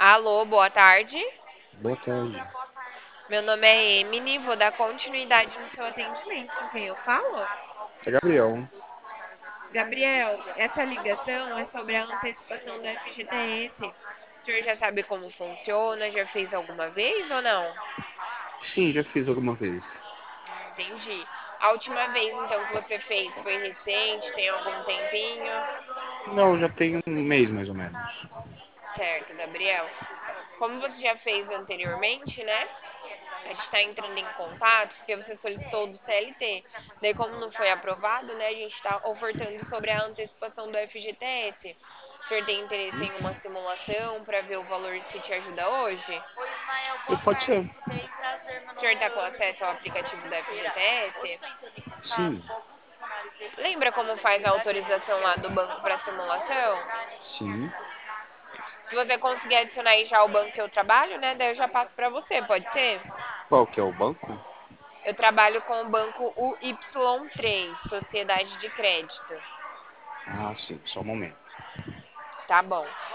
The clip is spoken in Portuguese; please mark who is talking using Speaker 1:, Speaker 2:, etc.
Speaker 1: Alô, boa tarde.
Speaker 2: Boa tarde.
Speaker 1: Meu nome é Emily, vou dar continuidade no seu atendimento. Com quem eu falo?
Speaker 2: É Gabriel.
Speaker 1: Gabriel, essa ligação é sobre a antecipação do FGTS. O senhor já sabe como funciona? Já fez alguma vez ou não?
Speaker 2: Sim, já fiz alguma vez.
Speaker 1: Entendi. A última vez então que você fez foi recente, tem algum tempinho?
Speaker 2: Não, já tem um mês mais ou menos.
Speaker 1: Certo, Gabriel. Como você já fez anteriormente, né? A gente está entrando em contato porque você solicitou do CLT. Daí, como não foi aprovado, né, a gente está ofertando sobre a antecipação do FGTS. O senhor tem interesse em uma simulação para ver o valor se te ajuda hoje?
Speaker 2: E pode ser.
Speaker 1: O senhor está com acesso ao aplicativo do FGTS?
Speaker 2: Sim,
Speaker 1: Lembra como faz a autorização lá do banco para simulação?
Speaker 2: sim.
Speaker 1: Se você conseguir adicionar aí já o banco que eu trabalho, né, daí eu já passo para você, pode ser?
Speaker 2: Qual que é o banco?
Speaker 1: Eu trabalho com o banco UY3, Sociedade de Crédito.
Speaker 2: Ah, sim, só um momento.
Speaker 1: Tá bom.